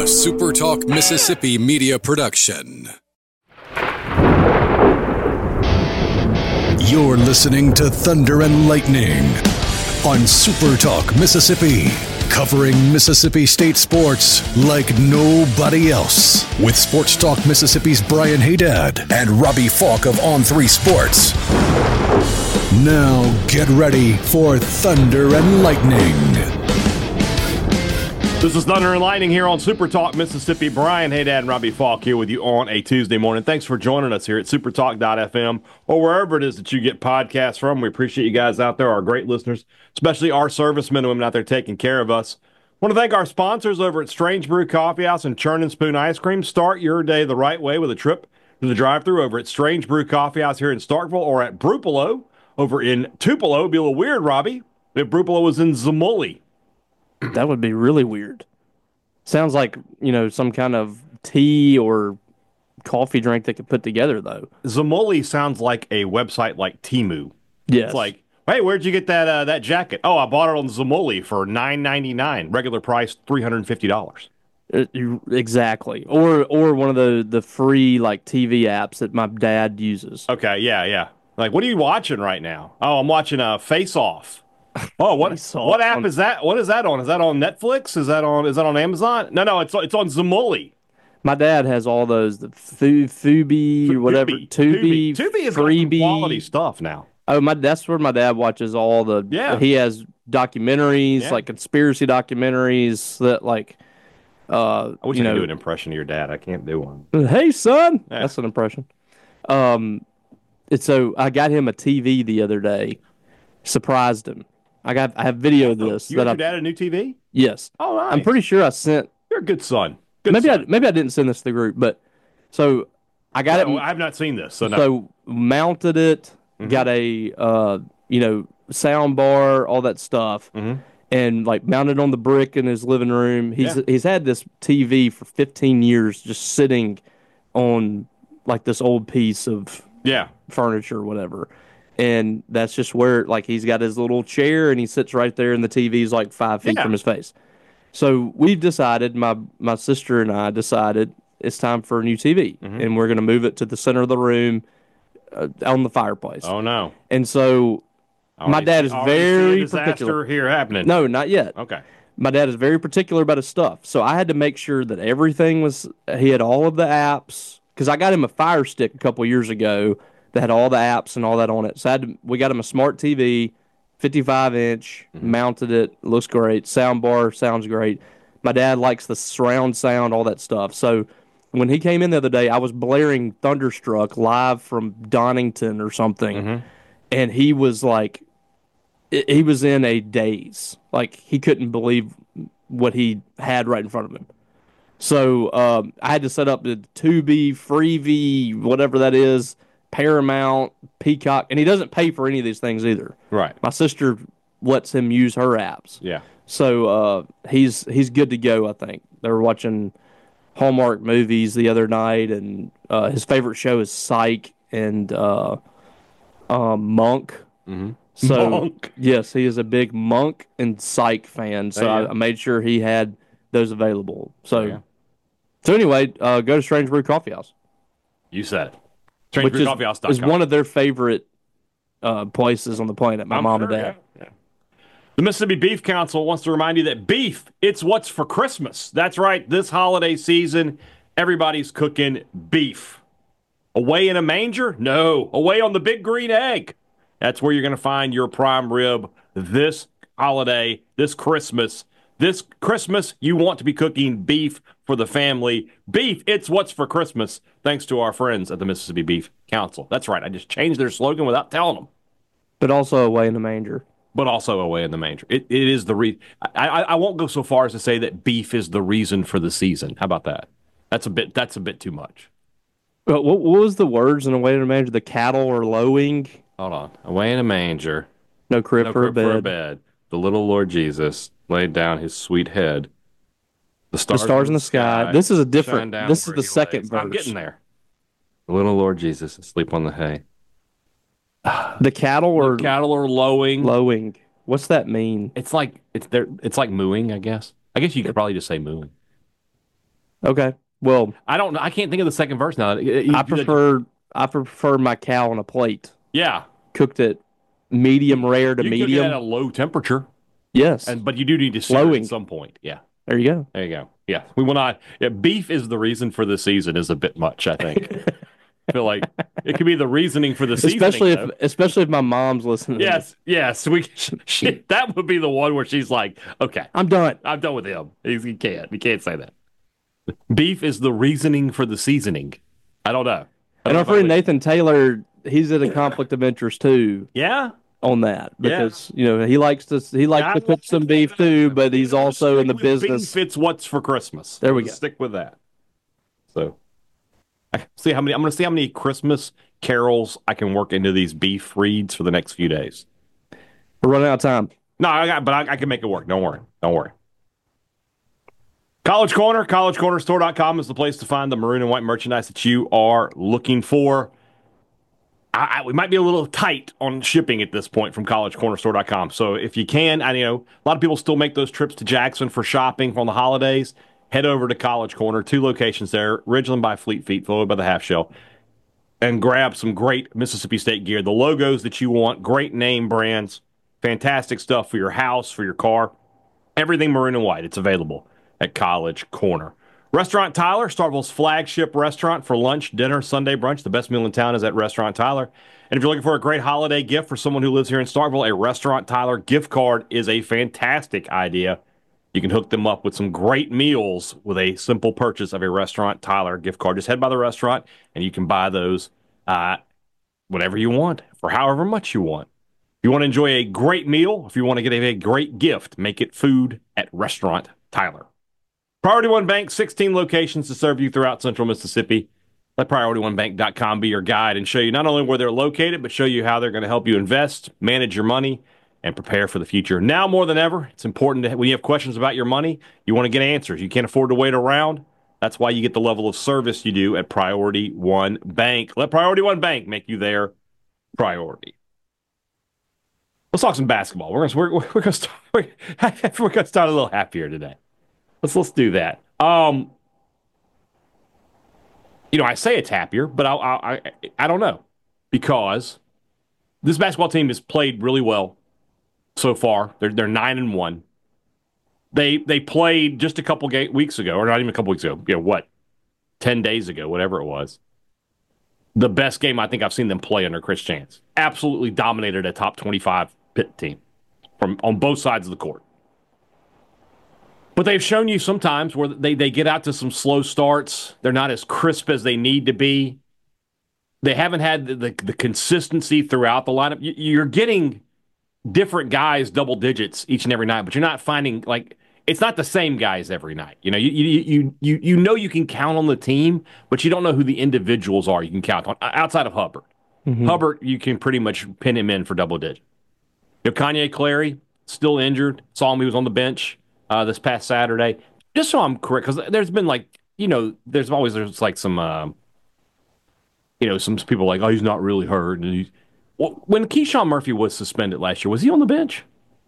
A SuperTalk Mississippi media production. You're listening to Thunder and Lightning on SuperTalk Mississippi, covering Mississippi State sports like nobody else. With Sports Talk Mississippi's Brian Haydad and Robbie Falk of On3 Sports. Now get ready for Thunder and Lightning. This is Thunder and Lightning here on Super Talk Mississippi. Brian Haydad and Robbie Falk here with you on a Tuesday morning. Thanks for joining us here at supertalk.fm or wherever it is that you get podcasts from. We appreciate you guys out there, our great listeners, especially our servicemen and women out there taking care of us. Want to thank our sponsors over at Strange Brew Coffee House and Churn and Spoon Ice Cream. Start your day the right way with a trip to the drive-thru over at Strange Brew Coffee House here in Starkville or at Brupolo over in Tupelo. It'd be a little weird, Robbie, if Brupolo was in Zamuli. That would be really weird. Sounds like, some kind of tea or coffee drink they could put together, though. Zamuli sounds like a website like Temu. Yes. It's like, hey, where'd you get that jacket? Oh, I bought it on Zamuli for $9.99. Regular price, $350. Exactly. Or one of the free TV apps that my dad uses. Okay, yeah. Like, what are you watching right now? Oh, I'm watching Face Off. Oh, what app is that? What is that on? Is that on Netflix? Is that on Amazon? No, it's on Zamuli. My dad has all those, the Fubi, whatever, Tubi is Freebie. Quality stuff now. Oh, that's where my dad watches all the. Yeah. He has documentaries, like conspiracy documentaries that I wish I could do an impression of your dad. I can't do one. Hey, son. Yeah. That's an impression. So I got him a TV the other day. Surprised him. I have video of this. You got your dad a new TV? Yes. Oh, nice. I'm pretty sure I sent. You're a good son. Maybe I didn't send this to the group, but so I got it. I have not seen this. So no. So mounted it, got a sound bar, all that stuff, and mounted on the brick in his living room. He's had this TV for 15 years, just sitting on this old piece of furniture or whatever. And that's just where, he's got his little chair, and he sits right there, and the TV's 5 feet from his face. So we've decided, my sister and I decided, it's time for a new TV, and we're going to move it to the center of the room on the fireplace. Oh, no. And so my dad is very particular. Here happening. No, not yet. Okay. My dad is very particular about his stuff. So I had to make sure that everything he had all of the apps, because I got him a Fire Stick a couple years ago that had all the apps and all that on it. So we got him a smart TV, 55-inch, mounted it, looks great. Sound bar sounds great. My dad likes the surround sound, all that stuff. So when he came in the other day, I was blaring Thunderstruck live from Donington or something, and he was he was in a daze. He couldn't believe what he had right in front of him. So I had to set up the Tubi, Freebie, whatever that is, Paramount, Peacock, and he doesn't pay for any of these things either. Right. My sister lets him use her apps. Yeah. So he's good to go, I think. They were watching Hallmark movies the other night, and his favorite show is Psych and Monk. So Monk. Yes, he is a big Monk and Psych fan. So I made sure he had those available. So anyway, go to Strange Brew Coffee House. You said it. Which is one of their favorite places on the planet, my mom and dad. Yeah. The Mississippi Beef Council wants to remind you that beef, it's what's for Christmas. That's right. This holiday season, everybody's cooking beef. Away in a manger? No. Away on the big green egg. That's where you're going to find your prime rib this holiday, this Christmas. This Christmas, you want to be cooking beef for the family. Beef, it's what's for Christmas, thanks to our friends at the Mississippi Beef Council. That's right. I just changed their slogan without telling them. But also away in the manger. But also away in the manger. It is the reason. I won't go so far as to say that beef is the reason for the season. How about that? That's a bit too much. What was the words in away in the manger? The cattle are lowing. Hold on. Away in a manger. No crib for a bed. The little Lord Jesus laid down his sweet head. The stars in the sky. This is a different. This is the second verse. I'm getting there. The little Lord Jesus asleep on the hay. The cattle are lowing. Lowing. What's that mean? It's like mooing, I guess. I guess you could probably just say mooing. Okay. Well, I don't know. I can't think of the second verse now. I prefer my cow on a plate, Yeah. cooked at medium rare to You cook it at a medium. low temperature, Yes. but you do need to sear it Flowing. at some point. Yeah. There you go. There you go. Yeah. We will not. Yeah, beef is the reason for the season is a bit much, I think. I feel like it could be the reasoning for the season. Especially if my mom's listening. Yes, yes. That would be the one where she's like, "Okay, I'm done. I'm done with him. He can't say that." Beef is the reasoning for the seasoning. I don't know. And our friend Nathan Taylor, he's in a conflict of interest too. Yeah, on that because he likes to cook some beef too, but he's also in the business. Beef, it's what's for Christmas. There we go. Stick with that. So, I'm going to see how many Christmas carols I can work into these beef reads for the next few days. We're running out of time. No, I can make it work. Don't worry. College Corner, collegecornerstore.com is the place to find the maroon and white merchandise that you are looking for. We might be a little tight on shipping at this point from collegecornerstore.com. So if you can, a lot of people still make those trips to Jackson for shopping on the holidays. Head over to College Corner, 2 locations there, Ridgeland by Fleet Feet, followed by the Half Shell, and grab some great Mississippi State gear. The logos that you want, great name brands, fantastic stuff for your house, for your car. Everything maroon and white. It's available at College Corner. Restaurant Tyler, Starkville's flagship restaurant for lunch, dinner, Sunday brunch. The best meal in town is at Restaurant Tyler. And if you're looking for a great holiday gift for someone who lives here in Starkville, a Restaurant Tyler gift card is a fantastic idea. You can hook them up with some great meals with a simple purchase of a Restaurant Tyler gift card. Just head by the restaurant, and you can buy those whatever you want for however much you want. If you want to enjoy a great meal, if you want to get a great gift, make it food at Restaurant Tyler. Priority One Bank, 16 locations to serve you throughout central Mississippi. Let PriorityOneBank.com be your guide and show you not only where they're located, but show you how they're going to help you invest, manage your money, and prepare for the future. Now more than ever, it's important that when you have questions about your money, you want to get answers. You can't afford to wait around. That's why you get the level of service you do at Priority One Bank. Let Priority One Bank make you their priority. Let's talk some basketball. We're going to start a little happier today. Let's do that. I say it's happier, but I don't know, because this basketball team has played really well so far. They're 9-1. They played just a couple weeks ago, or not even a couple weeks ago. 10 days ago, whatever it was. The best game I think I've seen them play under Chris Chance. Absolutely dominated a top 25 Pitt team on both sides of the court. But they've shown you sometimes where they get out to some slow starts. They're not as crisp as they need to be. They haven't had the consistency throughout the lineup. You're getting different guys double digits each and every night, but you're not finding, it's not the same guys every night. You know you can count on the team, but you don't know who the individuals are you can count on outside of Hubbard. Mm-hmm. Hubbard, you can pretty much pin him in for double digits. Kanye Clary, still injured. Saw him, he was on the bench this past Saturday. Just so I'm correct, because there's been there's some some people like, oh, he's not really hurt. And when Keyshawn Murphy was suspended last year, was he on the bench?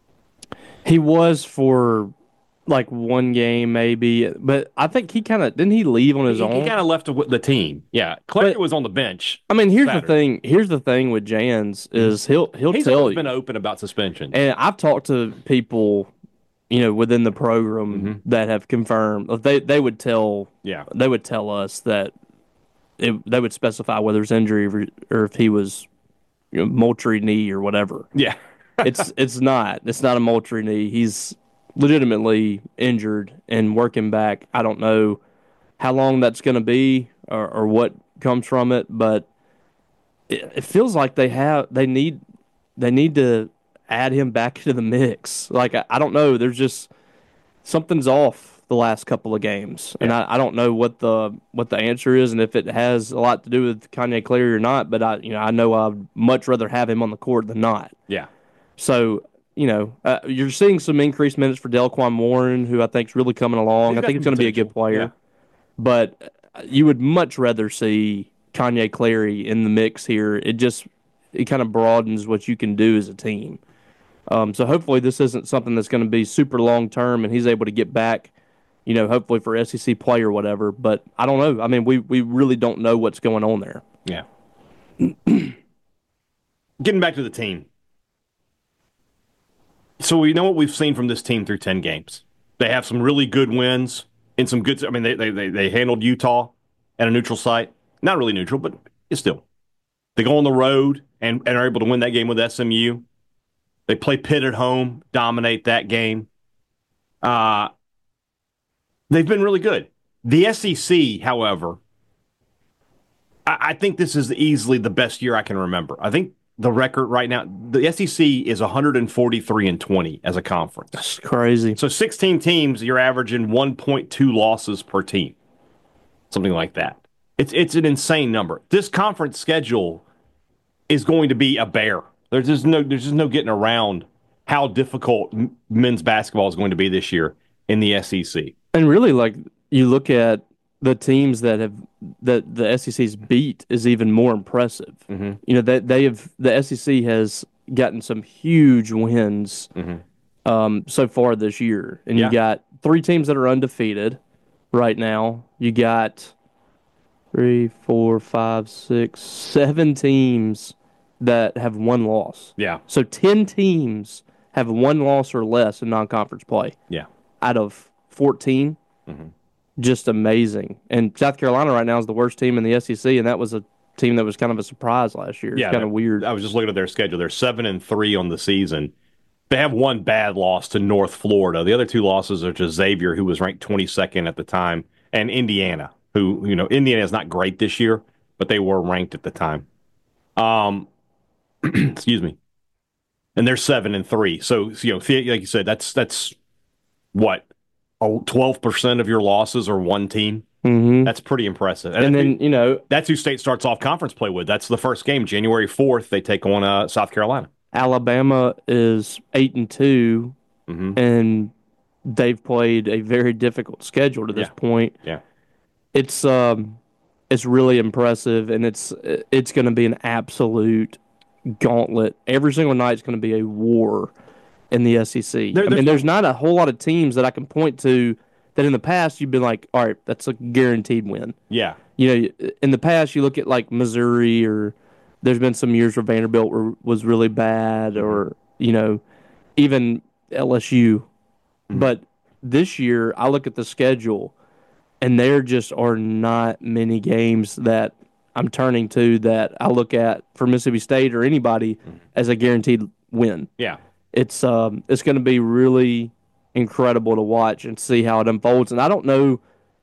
He was for one game maybe, but I think didn't he leave on his own? He kind of left the team. Yeah, Clary was on the bench. I mean, here's the thing with Jans is he'll He's tell you. Been open about suspension, and I've talked to people within the program that have confirmed they would tell us that they would specify whether it's injury or if he was Moultrie knee or whatever. Yeah, it's not a Moultrie knee. He's legitimately injured and working back. I don't know how long that's going to be or what comes from it, but it feels like they need to add him back into the mix. I don't know. There's just something's off the last couple of games, and I don't know what the answer is, and if it has a lot to do with Kanye Clary or not. But I know I'd much rather have him on the court than not. Yeah. So you're seeing some increased minutes for Delquan Warren, who I think is really coming along. I think it's going to be a good player, but you would much rather see Kanye Clary in the mix here. It kind of broadens what you can do as a team. So hopefully this isn't something that's going to be super long term, and he's able to get back, hopefully for SEC play or whatever. But I don't know. I mean, we really don't know what's going on there. Yeah. Getting back to the team. So we know what we've seen from this team through 10 games. They have some really good wins and some good. I mean, they handled Utah at a neutral site. Not really neutral, but it's still. They go on the road and are able to win that game with SMU. They play Pitt at home, dominate that game. They've been really good. The SEC, however, I think this is easily the best year I can remember. I think the record right now, the SEC is 143-20 as a conference. That's crazy. So 16 teams, you're averaging 1.2 losses per team, something like that. It's an insane number. This conference schedule is going to be a bear. There's just no getting around how difficult men's basketball is going to be this year in the SEC. And really, like, you look at the teams that the SEC's beat is even more impressive. Mm-hmm. The SEC has gotten some huge wins so far this year, and you got 3 teams that are undefeated right now. You got 3, 4, 5, 6, 7 teams that have 1 loss. Yeah. So 10 teams have 1 loss or less in non-conference play. Yeah. Out of 14. Mm-hmm. Just amazing. And South Carolina right now is the worst team in the SEC, and that was a team that was kind of a surprise last year. It's kind of weird. I was just looking at their schedule. They're 7-3 on the season. They have 1 bad loss to North Florida. The other 2 losses are to Xavier, who was ranked 22nd at the time, and Indiana, who, Indiana is not great this year, but they were ranked at the time. Excuse me. And they're 7-3. So, like you said, that's what? 12% of your losses are one team. Mm-hmm. That's pretty impressive. And then, that's who State starts off conference play with. That's the first game, January 4th. They take on South Carolina. Alabama is 8-2, and they've played a very difficult schedule to this point. Yeah, it's really impressive, and it's going to be an absolute gauntlet. Every single night is going to be a war in the SEC. There's not a whole lot of teams that I can point to that in the past you've been like, all right, that's a guaranteed win. Yeah. In the past you look at like Missouri, or there's been some years where Vanderbilt was really bad, or, even LSU. Mm-hmm. But this year I look at the schedule and there just are not many games that I'm turning to that I look at for Mississippi State or anybody as a guaranteed win. Yeah. It's going to be really incredible to watch and see how it unfolds. And I don't know.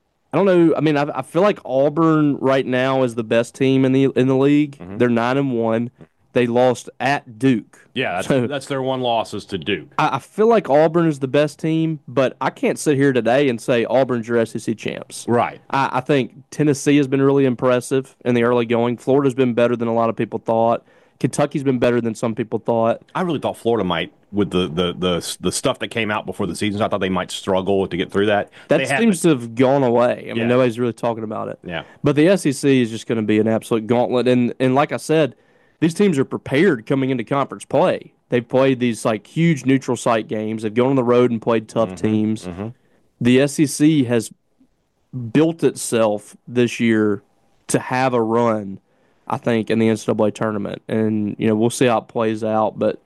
I mean, I feel like Auburn right now is the best team in the league. Mm-hmm. They're 9-1. They lost at Duke. Yeah, that's their 1 loss is to Duke. I feel like Auburn is the best team, but I can't sit here today and say Auburn's your SEC champs. Right. I think Tennessee has been really impressive in the early going. Florida's been better than a lot of people thought. Kentucky's been better than some people thought. I really thought Florida might, with the stuff that came out before the season. I thought they might struggle to get through that. That seems to have gone away. I mean, nobody's really talking about it. Yeah. But the SEC is just going to be an absolute gauntlet. And like I said, these teams are prepared coming into conference play. They've played these like huge neutral site games. They've gone on the road and played tough teams. Mm-hmm. The SEC has built itself this year to have a run, I think, in the NCAA tournament. And, we'll see how it plays out. But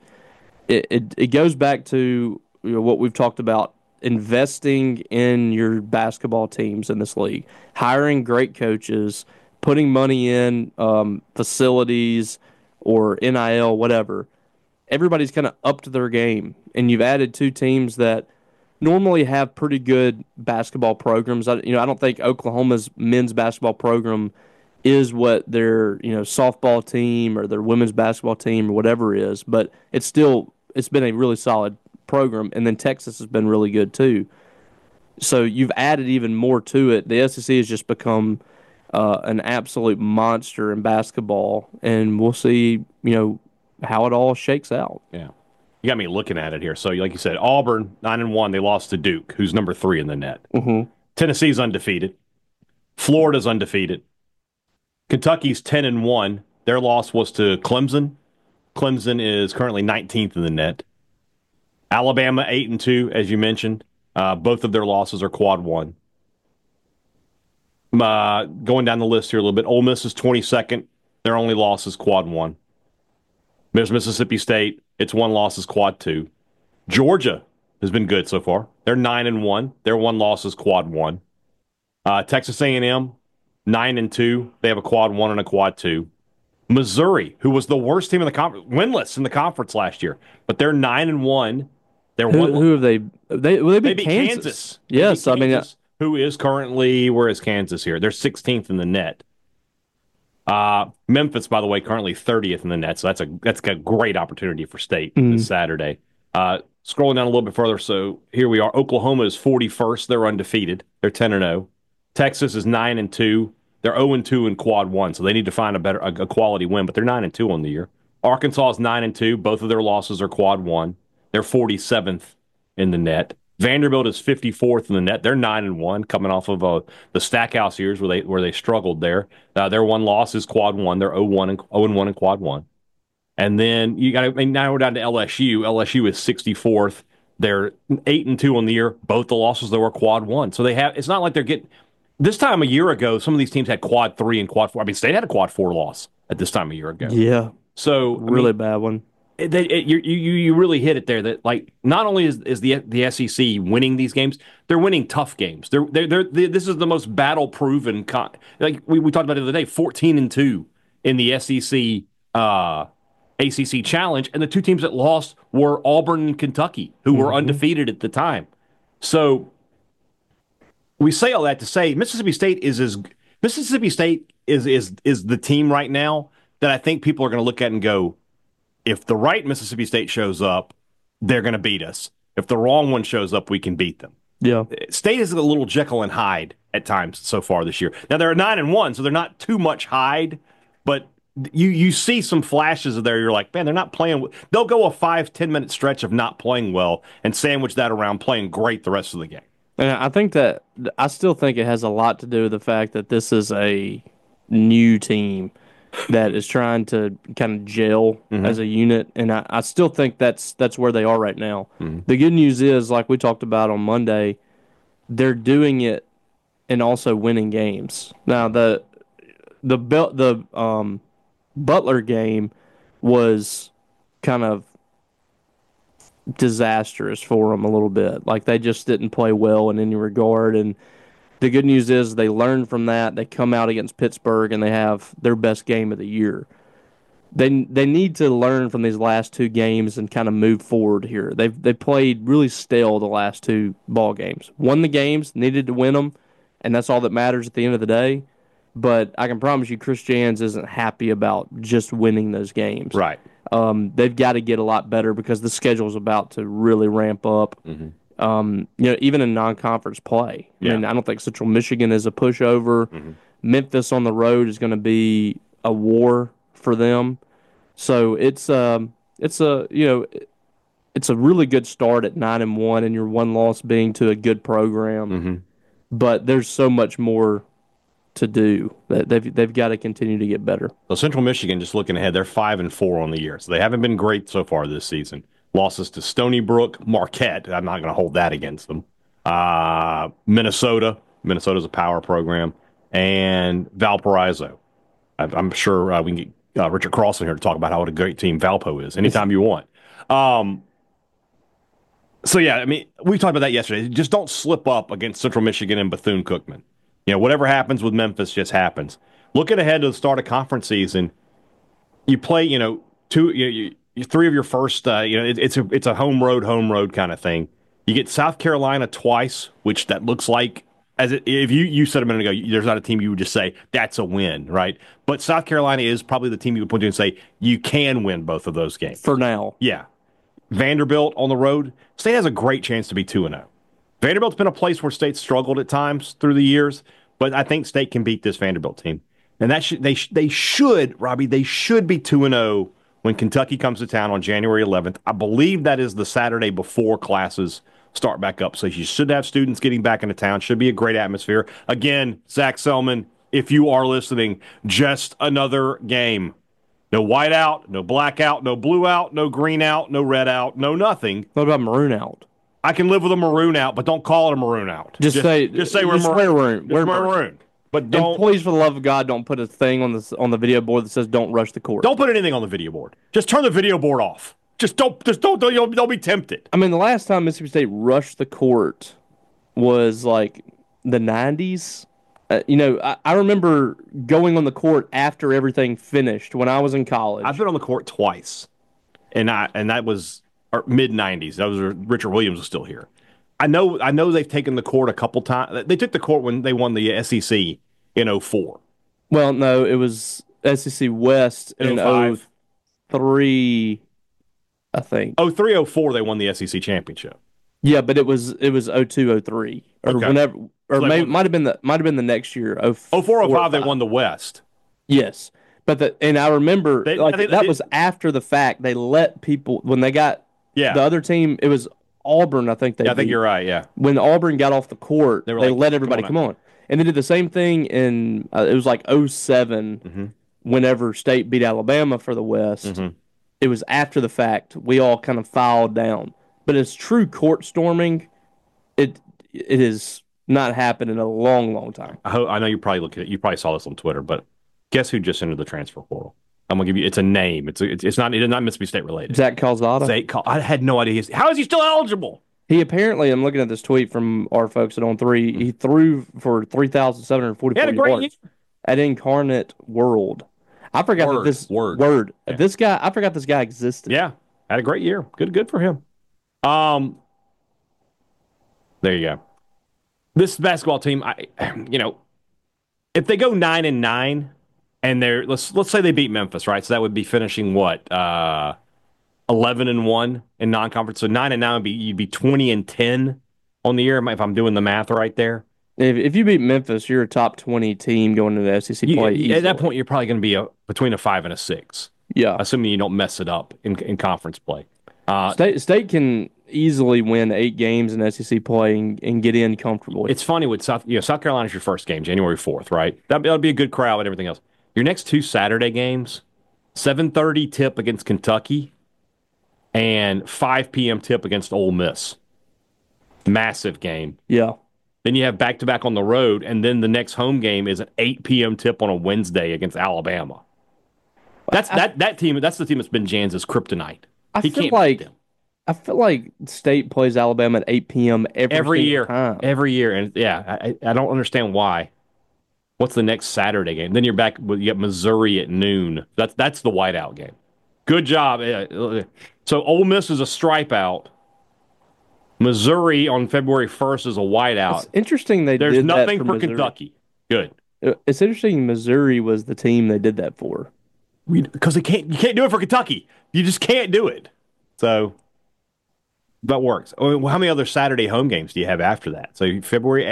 it goes back to what we've talked about, investing in your basketball teams in this league, hiring great coaches, putting money in facilities or NIL, whatever. Everybody's kind of up to their game. And you've added 2 teams that normally have pretty good basketball programs. I don't think Oklahoma's men's basketball program is what their softball team or their women's basketball team or whatever is, but it's been a really solid program. And then Texas has been really good too. So you've added even more to it. The SEC has just become an absolute monster in basketball, and we'll see how it all shakes out. Yeah. You got me looking at it here. So, like you said, Auburn, 9-1, they lost to Duke, who's number 3 in the net. Mm-hmm. Tennessee's undefeated. Florida's undefeated. Kentucky's 10-1. Their loss was to Clemson. Clemson is currently 19th in the net. Alabama 8-2, as you mentioned. Both of their losses are quad one. Going down the list here a little bit, Ole Miss is 22nd. Their only loss is quad one. There's Mississippi State. Its one loss is quad two. Georgia has been good so far. They're 9-1. Their one loss is quad one. Texas A&M, 9-2. They have a quad one and a quad two. Missouri, who was the worst team in the conference, winless in the conference last year, but they're 9-1. Who have they? They beat Kansas. Yes, I mean, who is currently, where is Kansas here? They're 16th in the net. Memphis, by the way, currently 30th in the net, so that's a great opportunity for State this Saturday. Scrolling down a little bit further, so here we are. Oklahoma is 41st. They're undefeated. They're 10-0. Texas is 9-2. They're 0-2 in quad one, so they need to find a quality win, but they're 9-2 on the year. Arkansas is 9-2. Both of their losses are quad one. They're 47th in the net. Vanderbilt is 54th in the net. They're 9-1, coming off of the Stackhouse years where they struggled there. Their one loss is quad one. They're 0-1 in quad one. And then now we're down to LSU. LSU is 64th. They're 8-2 on the year. Both the losses there were quad one. So it's not like they're getting. This time a year ago, some of these teams had quad three and quad four. I mean, State had a quad four loss at this time a year ago. Yeah. So really bad one. You really hit it there. That like not only is the SEC winning these games, they're winning tough games. This is the most battle proven. Like we talked about the other day, 14-2 in the SEC ACC Challenge, and the two teams that lost were Auburn and Kentucky, who were undefeated at the time. So we say all that to say Mississippi State is the team right now that I think people are going to look at and go, if the right Mississippi State shows up, they're going to beat us. If the wrong one shows up, we can beat them. Yeah. State is a little Jekyll and Hyde at times so far this year. Now they're 9-1, so they're not too much Hyde, but you see some flashes of there. You're like, man, they're not playing. They'll go a 5-10 minute stretch of not playing well and sandwich that around playing great the rest of the game. And I still think it has a lot to do with the fact that this is a new team that is trying to kind of gel as a unit, and I still think that's where they are right now. The good news is, like we talked about on Monday, they're doing it and also winning games. Now the Butler game was kind of disastrous for them a little bit. Like they just didn't play well in any regard, and the good news is they learned from that. They come out against Pittsburgh and they have their best game of the year. They need to learn from these last two games and kind of move forward here. They played really stale the last two ball games. Won the games, needed to win them, and that's all that matters at the end of the day. But I can promise you, Chris Jans isn't happy about just winning those games. Right. They've got to get a lot better because the schedule is about to really ramp up. Even in non-conference play. I mean, I don't think Central Michigan is a pushover. Memphis on the road is going to be a war for them. So it's a really good start at 9-1, and your one loss being to a good program. But there's so much more to do. They've got to continue to get better. So Central Michigan, just looking ahead, they're 5-4 on the year, so they haven't been great so far this season. Losses to Stony Brook, Marquette. I'm not going to hold that against them. Minnesota. Minnesota's a power program. And Valparaiso. I'm sure we can get Richard Carlson here to talk about how what a great team Valpo is anytime you want. So, yeah, I mean, we talked about that yesterday. Just don't slip up against Central Michigan and Bethune-Cookman. Whatever happens with Memphis just happens. Looking ahead to the start of conference season, you play, three of your first, it's a home road kind of thing. You get South Carolina twice, which that looks like, if you said a minute ago, there's not a team you would just say, that's a win, right? But South Carolina is probably the team you would point to and say, you can win both of those games. For now. Yeah. Vanderbilt on the road. State has a great chance to be 2-0. Vanderbilt's been a place where State struggled at times through the years, but I think State can beat this Vanderbilt team. And they should, Robbie, they should be 2-0 when Kentucky comes to town on January 11th. I believe that is the Saturday before classes start back up. So you should have students getting back into town. Should be a great atmosphere. Again, Zach Selman, if you are listening, just another game. No white out, no black out, no blue out, no green out, no red out, no nothing. What about maroon out? I can live with a maroon out, but don't call it a maroon out. Just say we're maroon. We're maroon. But don't. And please, for the love of God, don't put a thing on the video board that says "Don't rush the court." Don't put anything on the video board. Just turn the video board off. Don't be tempted. I mean, the last time Mississippi State rushed the court was like the 90s. I remember going on the court after everything finished when I was in college. I've been on the court twice, and that was mid 90s. That was Richard Williams was still here. I know they've taken the court a couple times. They took the court when they won the SEC in 04. Well, no, it was SEC West in 03, I think. 03, 04, they won the SEC championship. Yeah, but it was 02, 03, or okay. whenever, or might have been the next year. 04, 05, they won the West. Yes, and I remember that was after the fact. They let people when they got the other team. It was Auburn, I think. I think you're right. Yeah, when Auburn got off the court, they let everybody come on, and they did the same thing in it was like 07, whenever State beat Alabama for the West. Mm-hmm. It was after the fact. We all kind of filed down. But as true court storming, it has not happened in a long, long time. I know you probably saw this on Twitter, but guess who just entered the transfer portal? I'm gonna give you. It's a name. It is not Mississippi State related. Zach Calzada. I had no idea. How is he still eligible? He apparently. I'm looking at this tweet from our folks at On3. He threw for 3,744 yards at Incarnate World. I forgot that this word. Yeah. This guy. I forgot this guy existed. Yeah, had a great year. Good for him. There you go. This basketball team, if they go 9-9, and they're let's say they beat Memphis, right? So that would be finishing what 11-1 in non-conference. So 9-9 would be you'd be 20-10 on the year if I'm doing the math right there. If you beat Memphis, you're a top 20 team going into the SEC play. At that point, you're probably going to be between a 5 and a 6. Yeah, assuming you don't mess it up in conference play. State can easily win 8 games in SEC play and get in comfortably. It's funny with South Carolina's your first game, January 4th, right? That'll be a good crowd and everything else. Your next 2 Saturday games, 7:30 tip against Kentucky and 5 p.m. tip against Ole Miss. Massive game. Yeah. Then you have back-to-back on the road, and then the next home game is an 8 p.m. tip on a Wednesday against Alabama. That's the team that's been Jan's kryptonite. I feel like State plays Alabama at 8 p.m. every year. Time. Every year. And I don't understand why. What's the next Saturday game? Then you're back. You got Missouri at noon. That's the whiteout game. Good job. So Ole Miss is a stripe out. Missouri on February 1st is a whiteout. It's interesting There's nothing for Kentucky. Good. It's interesting Missouri was the team they did that for. Because you can't do it for Kentucky. You just can't do it. So that works. How many other Saturday home games do you have after that? So February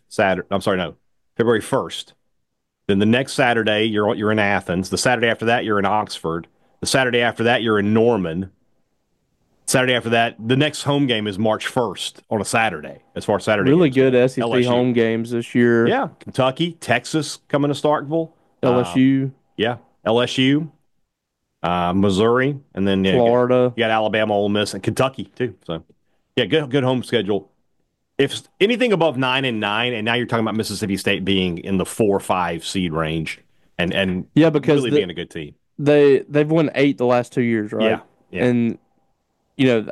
8th, February 1st. Then the next Saturday, you're in Athens. The Saturday after that, you're in Oxford. The Saturday after that, you're in Norman. Saturday after that, the next home game is March 1st on a Saturday, as far as Saturday really games. Good SEC LSU. Home games this year. Yeah, Kentucky, Texas coming to Starkville. LSU. LSU, Missouri, and then Florida. You got Alabama, Ole Miss, and Kentucky, too. So, good home schedule. If anything above 9-9, and now you're talking about Mississippi State being in the 4-5 seed range and because really being a good team. They've won 8 the last 2 years, right? Yeah. And you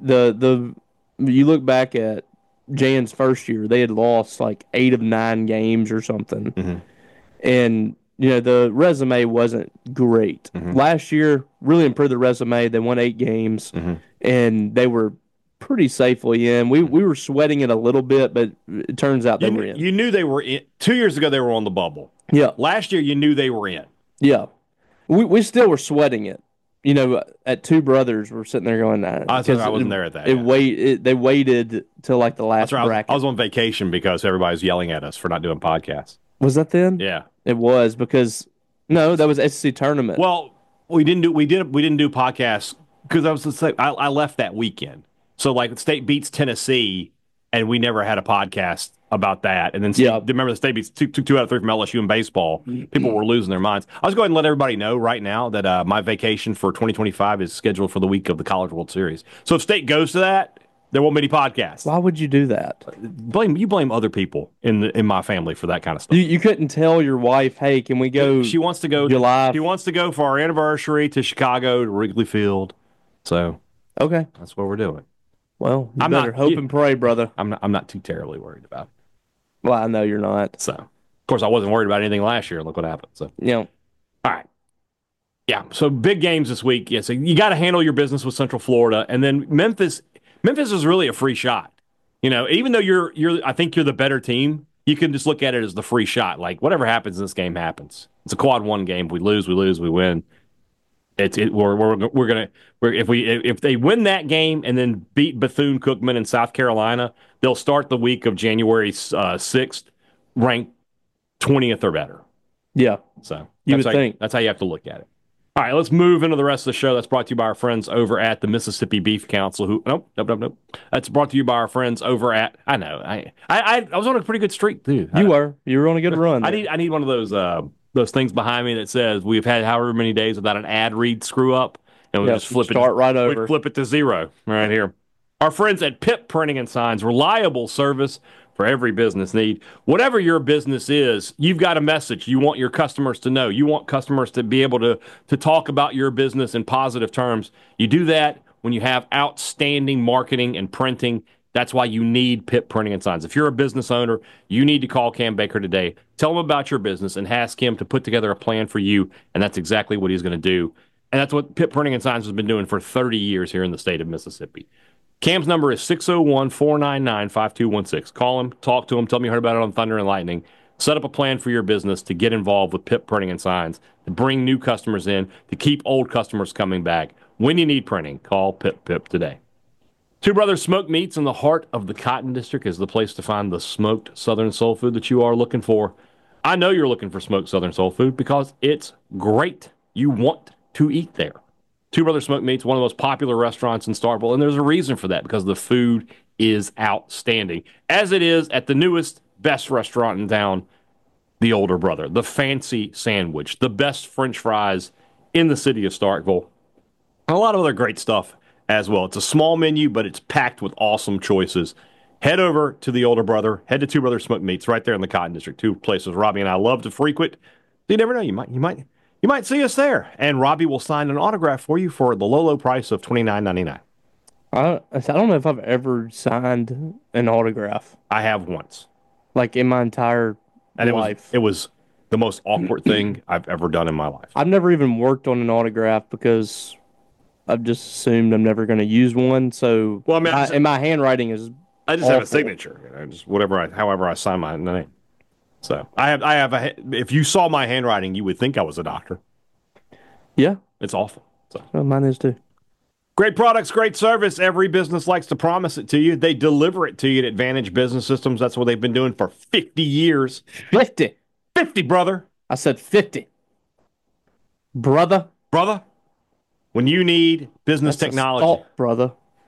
look back at Jan's first year, they had lost like 8 of 9 games or something, and the resume wasn't great. Last year, really improved the resume. They won 8 games, and they were pretty safely in. We were sweating it a little bit, but it turns out they were in. You knew they were in. 2 years ago, they were on the bubble. Yeah. Last year, you knew they were in. Yeah. We still were sweating it. At Two Brothers, we're sitting there going, I wasn't there at that. They waited till like the last bracket. I was on vacation because everybody was yelling at us for not doing podcasts. Was that then? Yeah. It was because that was SEC tournament. Well, we didn't do podcasts because I left that weekend. So like State beats Tennessee, and we never had a podcast about that. And then remember the State beats two out of 3 from LSU in baseball. People were losing their minds. I was going to let everybody know right now that my vacation for 2025 is scheduled for the week of the College World Series. So if State goes to that, There won't be any podcasts. Why would you do that? Blame other people in my family for that kind of stuff. You couldn't tell your wife, hey, can we go? She wants to go. July. She wants to go for our anniversary to Chicago to Wrigley Field. So Okay. that's what we're doing. Well, you better hope and pray, brother. I'm not too terribly worried about it. Well, I know you're not. So, of course, I wasn't worried about anything last year. Look what happened. So, All right. Yeah. So big games this week. Yeah. So you got to handle your business with Central Florida, and then Memphis. Memphis is really a free shot. Even though I think you're the better team. You can just look at it as the free shot. Like whatever happens in this game happens. It's a quad one game. We lose, we win. If they win that game and then beat Bethune-Cookman in South Carolina, they'll start the week of January 6th ranked 20th or better. Yeah. So you would think that's how you have to look at it. All right, let's move into the rest of the show. That's brought to you by our friends over at the Mississippi Beef Council. Nope. That's brought to you by our friends over at. I know. I was on a pretty good streak too. You were on a good run. I need one of those things behind me that says we've had however many days without an ad read screw up, and we'll just flip right over. We flip it to 0 right here. Our friends at Pip Printing and Signs, reliable service for every business need. Whatever your business is, you've got a message you want your customers to know. You want customers to be able to talk about your business in positive terms. You do that when you have outstanding marketing and printing. That's why you need Pip Printing and Signs. If you're a business owner, you need to call Cam Baker today. Tell him about your business and ask him to put together a plan for you, and that's exactly what he's going to do. And that's what Pip Printing and Signs has been doing for 30 years here in the state of Mississippi. Cam's number is 601-499-5216. Call him, talk to him, tell him you heard about it on Thunder and Lightning. Set up a plan for your business to get involved with Pip Printing and Signs, to bring new customers in, to keep old customers coming back. When you need printing, call Pip today. Two Brothers Smoked Meats in the heart of the Cotton District is the place to find the smoked Southern soul food that you are looking for. I know you're looking for smoked Southern soul food because it's great. You want to eat there. Two Brothers Smoked Meats, one of the most popular restaurants in Starkville, and there's a reason for that because the food is outstanding, as it is at the newest, best restaurant in town, the Older Brother, the Fancy Sandwich, the best French fries in the city of Starkville, and a lot of other great stuff as well. It's a small menu, but it's packed with awesome choices. Head over to the Older Brother, head to Two Brothers Smoked Meats right there in the Cotton District, two places Robbie and I love to frequent. You never know, you might see us there, and Robbie will sign an autograph for you for the low price of $29.99. I don't know if I've ever signed an autograph. I have once. Like in my entire life. It was the most awkward thing I've ever done in my life. I've never even worked on an autograph because I've just assumed I'm never going to use one. So, and my handwriting is I just awful. have a signature. Just however I sign my name. So if you saw my handwriting, you would think I was a doctor. Yeah. It's awful. So. Well, mine is too. Great products, great service. Every business likes to promise it to you. They deliver it to you at Advantage Business Systems. That's what they've been doing for 50 years. 50. 50, brother. I said 50. Brother. When you need business technology. Assault, brother.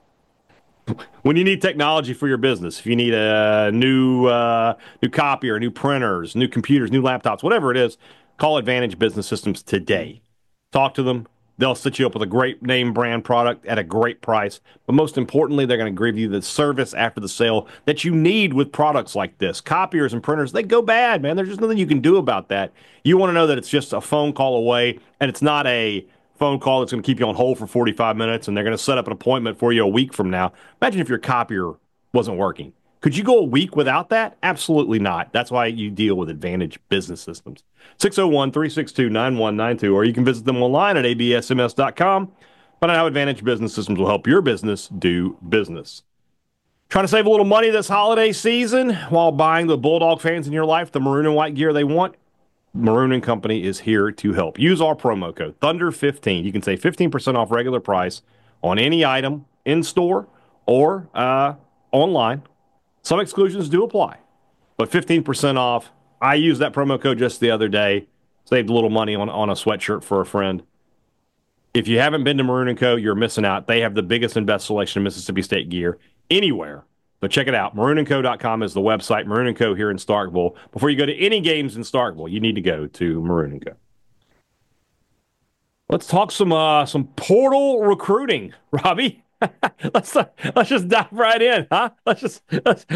When you need technology for your business, if you need a new copier, new printers, new computers, new laptops, whatever it is, call Advantage Business Systems today. Talk to them. They'll set you up with a great name brand product at a great price. But most importantly, they're going to give you the service after the sale that you need with products like this. Copiers and printers, they go bad, man. There's just nothing you can do about that. You want to know that it's just a phone call away, and it's not a phone call that's going to keep you on hold for 45 minutes, and they're going to set up an appointment for you a week from now. Imagine if your copier wasn't working. Could you go a week without that? Absolutely not. That's why you deal with Advantage Business Systems. 601-362-9192, or you can visit them online at absms.com. Find out how Advantage Business Systems will help your business do business. Trying to save a little money this holiday season while buying the Bulldog fans in your life the maroon and white gear they want? Maroon & Company is here to help. Use our promo code Thunder15. You can save 15% off regular price on any item in store or online. Some exclusions do apply, but 15% off. I used that promo code just the other day. Saved a little money on a sweatshirt for a friend. If you haven't been to Maroon & Co., you're missing out. They have the biggest and best selection of Mississippi State gear anywhere. But check it out. MaroonandCo.com is the website. Maroon & Co. here in Starkville. Before you go to any games in Starkville, you need to go to Maroon & Co. Let's talk some portal recruiting, Robbie. let's just dive right in, huh? Let's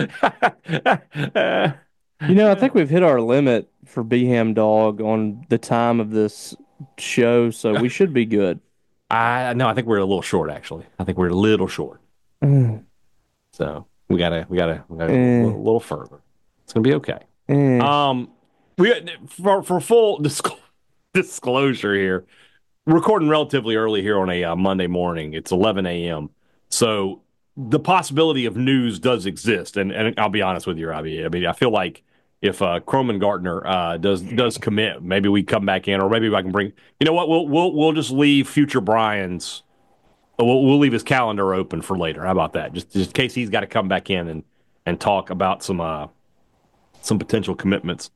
I think we've hit our limit for Beham Dog on the time of this show, so we should be good. I no, I think we're a little short actually. I think we're a little short. So we gotta a little further. It's gonna be okay. We for full disclosure here, we're recording relatively early here on a Monday morning. It's 11 a.m. So the possibility of news does exist, and I'll be honest with you, Robbie. I mean, I feel like if Croman Gardner does commit, maybe we come back in, or maybe I can bring. You know what? We'll just leave future Brian's. We'll leave his calendar open for later. How about that? Just in case he's got to come back in and talk about some potential commitments.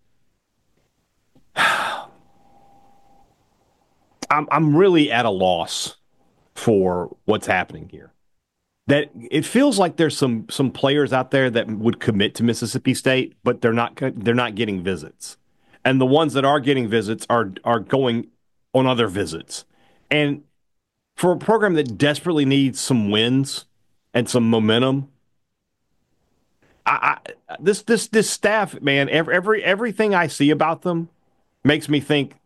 I'm really at a loss for what's happening here. That it feels like there's some players out there that would commit to Mississippi State, but they're not getting visits, and the ones that are getting visits are going on other visits, and for a program that desperately needs some wins and some momentum, this staff, man, everything I see about them makes me think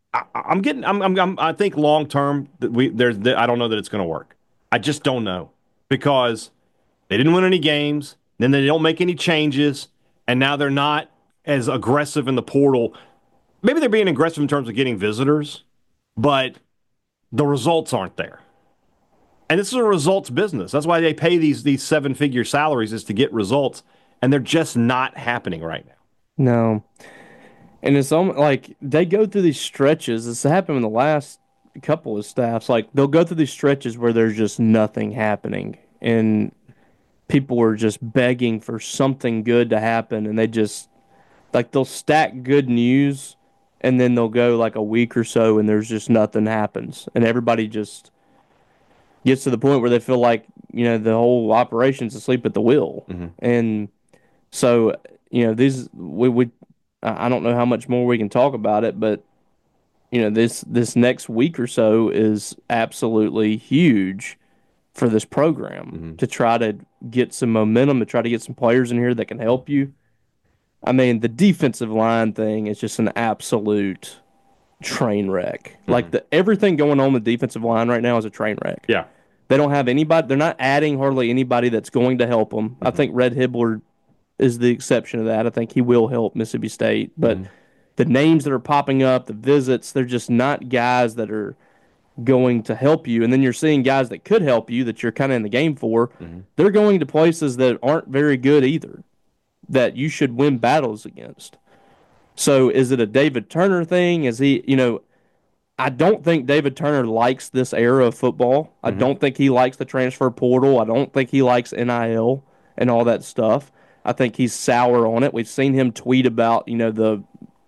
I think long term that I don't know that it's going to work. I just don't know because they didn't win any games, then they don't make any changes, and now they're not as aggressive in the portal. Maybe they're being aggressive in terms of getting visitors, but the results aren't there. And this is a results business. That's why they pay these seven-figure salaries, is to get results, and they're just not happening right now. No. And it's almost like they go through these stretches. This happened in the last couple of staffs. Like they'll go through these stretches where there's just nothing happening, and people are just begging for something good to happen, and they just like they'll stack good news, and then they'll go like a week or so, and there's just nothing happens, and everybody just gets to the point where they feel like the whole operation's asleep at the wheel, and so these we I don't know how much more we can talk about it, but this next week or so is absolutely huge for this program to try to get some momentum, to try to get some players in here that can help you. I mean, the defensive line thing is just an absolute train wreck. Like everything going on with defensive line right now is a train wreck. Yeah. They don't have anybody. They're not adding hardly anybody that's going to help them. I think Red Hibbler is the exception to that. I think he will help Mississippi State. But the names that are popping up, the visits, they're just not guys that are going to help you. And then you're seeing guys that could help you that you're kind of in the game for. They're going to places that aren't very good either, that you should win battles against. So is it a David Turner thing? Is he, I don't think David Turner likes this era of football. I don't think he likes the transfer portal. I don't think he likes NIL and all that stuff. I think he's sour on it. We've seen him tweet about, the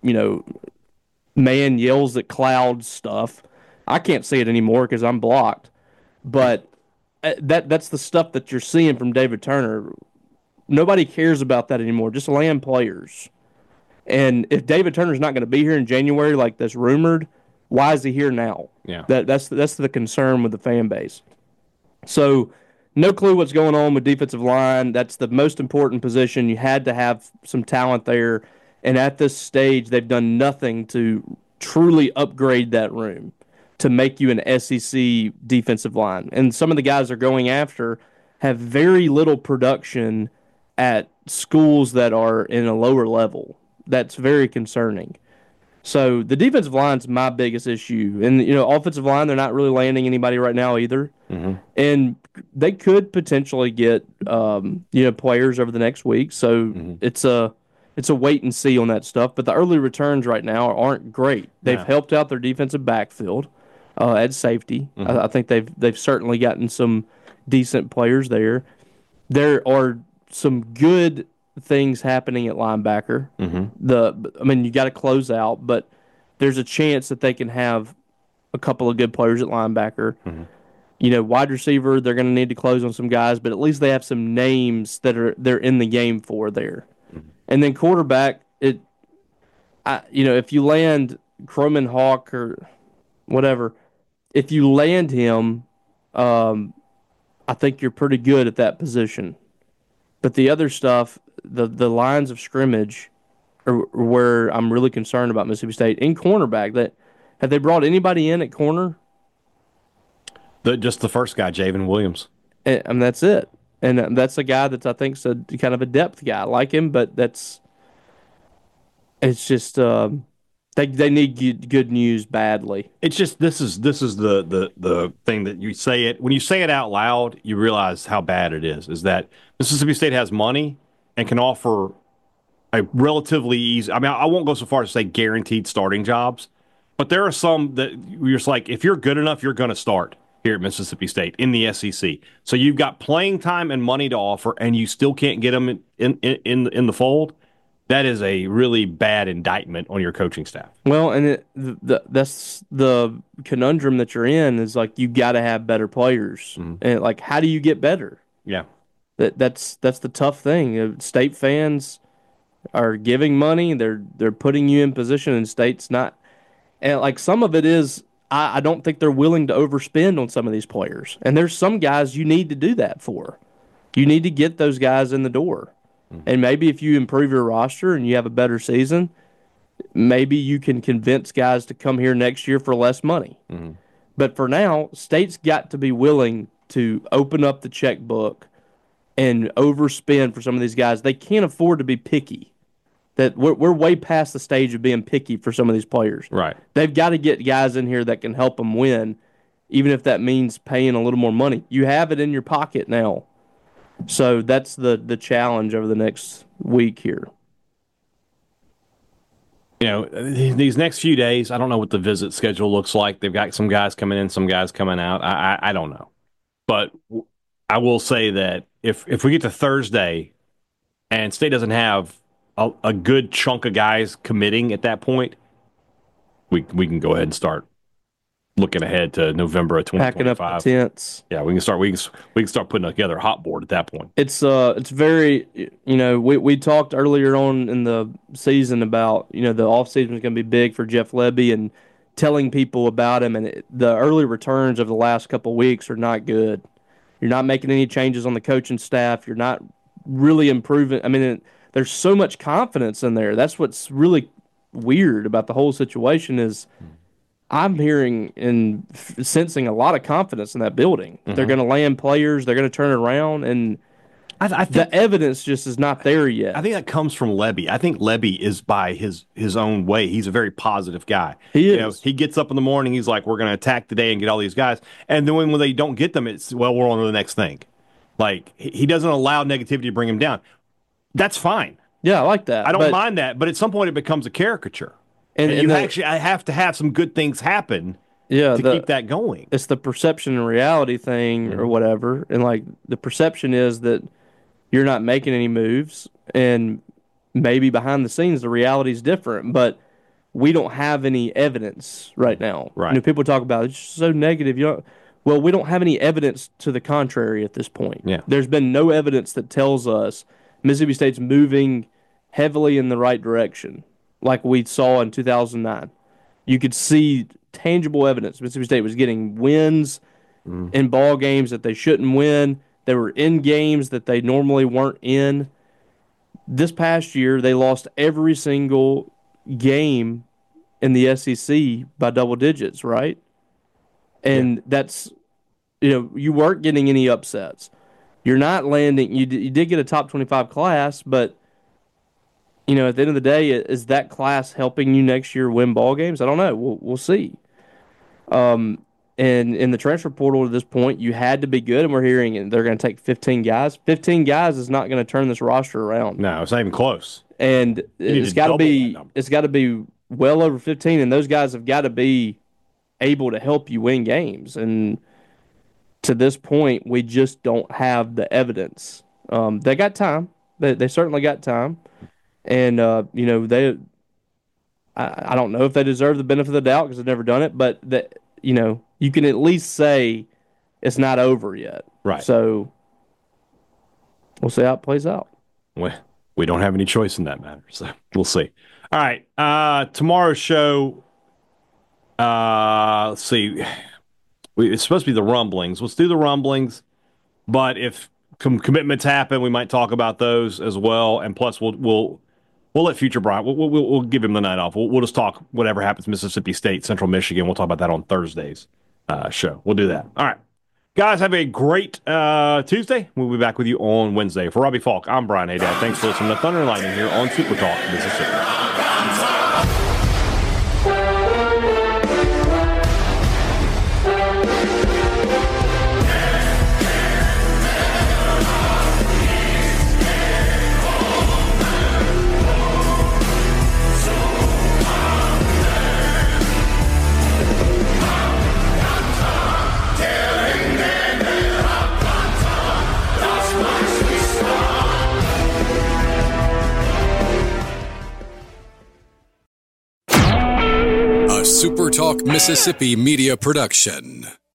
man yells at clouds stuff. I can't see it anymore because I'm blocked. But that's the stuff that you're seeing from David Turner. Nobody cares about that anymore. Just land players. And if David Turner's not going to be here in January like that's rumored, why is he here now? Yeah. That's the concern with the fan base. So no clue what's going on with defensive line. That's the most important position. You had to have some talent there. And at this stage, they've done nothing to truly upgrade that room to make you an SEC defensive line. And some of the guys they're going after have very little production at schools that are in a lower level. That's very concerning. So the defensive line's my biggest issue. And, offensive line, they're not really landing anybody right now either. And they could potentially get, players over the next week. So it's a wait and see on that stuff. But the early returns right now aren't great. They've helped out their defensive backfield at safety. I think they've certainly gotten some decent players there. There are some good things happening at linebacker. You got to close out, but there's a chance that they can have a couple of good players at linebacker. Wide receiver, they're going to need to close on some guys, but at least they have some names that they're in the game for there. And then quarterback, if you land Croman Hawk or whatever, if you land him, I think you're pretty good at that position. But the other stuff, the lines of scrimmage, are where I'm really concerned about Mississippi State. In cornerback, that have they brought anybody in at corner? Just the first guy, Javen Williams. And that's it. And that's a guy that I think's a kind of a depth guy. I like him, but it's just they need good news badly. It's just this is the thing that you say it when you say it out loud, you realize how bad it is. Is that Mississippi State has money and can offer a relatively easy. I mean, I won't go so far as to say guaranteed starting jobs, but there are some that you're just like, if you're good enough, you're going to start here at Mississippi State in the SEC. So you've got playing time and money to offer, and you still can't get them in the fold. That is a really bad indictment on your coaching staff. Well, and that's the conundrum that you're in is like you got to have better players, and like how do you get better? Yeah, that's the tough thing. State fans are giving money; they're putting you in position, and State's not. And like some of it is, I don't think they're willing to overspend on some of these players, and there's some guys you need to do that for. You need to get those guys in the door. And maybe if you improve your roster and you have a better season, maybe you can convince guys to come here next year for less money. But for now, State's got to be willing to open up the checkbook and overspend for some of these guys. They can't afford to be picky. That we're way past the stage of being picky for some of these players. right. They've got to get guys in here that can help them win, even if that means paying a little more money. You have it in your pocket now. So that's the challenge over the next week here. You know, these next few days, I don't know what the visit schedule looks like. They've got some guys coming in, some guys coming out. I don't know. But I will say that if we get to Thursday and State doesn't have a good chunk of guys committing at that point, we can go ahead and start looking ahead to November of 2025. Packing up the tents. Yeah, we can start putting together a hot board at that point. It's very, we talked earlier on in the season about, the offseason is going to be big for Jeff Lebby and telling people about him, and the early returns of the last couple of weeks are not good. You're not making any changes on the coaching staff. You're not really improving. I mean, there's so much confidence in there. That's what's really weird about the whole situation is I'm hearing and sensing a lot of confidence in that building. They're going to land players. They're going to turn it around, and I think the evidence just is not there yet. I think that comes from Lebby. I think Lebby is by his own way. He's a very positive guy. He is. He gets up in the morning. He's like, we're going to attack today and get all these guys. And then when they don't get them, it's, well, we're on to the next thing. Like, he doesn't allow negativity to bring him down. That's fine. Yeah, I like that. I don't mind that. But at some point, it becomes a caricature. And you actually have to have some good things happen to keep that going. It's the perception and reality thing or whatever. And, like, the perception is that you're not making any moves. And maybe behind the scenes, the reality is different. But we don't have any evidence right now. Right. People talk about it's so negative. Well, we don't have any evidence to the contrary at this point. Yeah. There's been no evidence that tells us Mississippi State's moving heavily in the right direction, like we saw in 2009. You could see tangible evidence. Mississippi State was getting wins in ball games that they shouldn't win. They were in games that they normally weren't in. This past year, they lost every single game in the SEC by double digits, right? And that's, you weren't getting any upsets. You're not landing. You did get a top 25 class, but at the end of the day, is that class helping you next year win ball games? I don't know. We'll see. And in the transfer portal at this point, you had to be good, and we're hearing they're going to take 15 guys. 15 guys is not going to turn this roster around. No, it's not even close. And it's got to be well over 15, and those guys have got to be able to help you win games. And to this point, we just don't have the evidence. They got time. They certainly got time. And, I don't know if they deserve the benefit of the doubt because they've never done it, but, you can at least say it's not over yet. Right. So we'll see how it plays out. We don't have any choice in that matter, so we'll see. All right. Tomorrow's show, let's see. It's supposed to be the rumblings. Let's do the rumblings. But if commitments happen, we might talk about those as well. And plus, we'll let future Brian. We'll give him the night off. We'll just talk whatever happens. Mississippi State, Central Michigan. We'll talk about that on Thursday's show. We'll do that. All right, guys. Have a great Tuesday. We'll be back with you on Wednesday. For Robbie Falk, I'm Brian Haydad. Thanks for listening to Thunder and Lightning here on Super Talk Mississippi. Super Talk Mississippi Media Production.